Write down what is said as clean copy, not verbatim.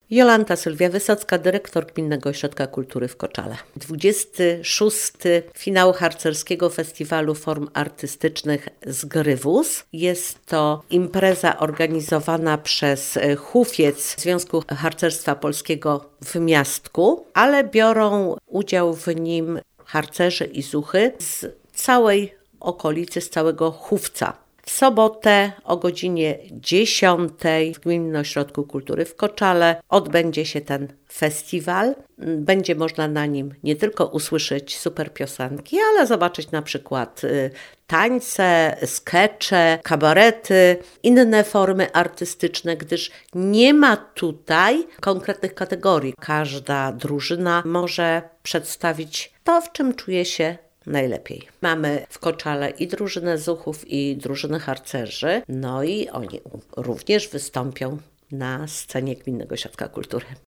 Jolanta Sylwia Wysocka, dyrektor Gminnego Ośrodka Kultury w Koczale. 26. finał harcerskiego festiwalu form artystycznych Zgrywus. Jest to impreza organizowana przez Hufiec Związku Harcerstwa Polskiego w Miastku, ale biorą udział w nim harcerze i zuchy z całej okolicy, z całego Hufca. W sobotę o godzinie 10 w Gminnym Ośrodku Kultury w Koczale odbędzie się ten festiwal. Będzie można na nim nie tylko usłyszeć super piosenki, ale zobaczyć na przykład tańce, skecze, kabarety, inne formy artystyczne, gdyż nie ma tutaj konkretnych kategorii. Każda drużyna może przedstawić to, w czym czuje się najlepiej. Mamy w Koczale i drużynę zuchów, i drużynę harcerzy, no i oni również wystąpią na scenie Gminnego Ośrodka Kultury.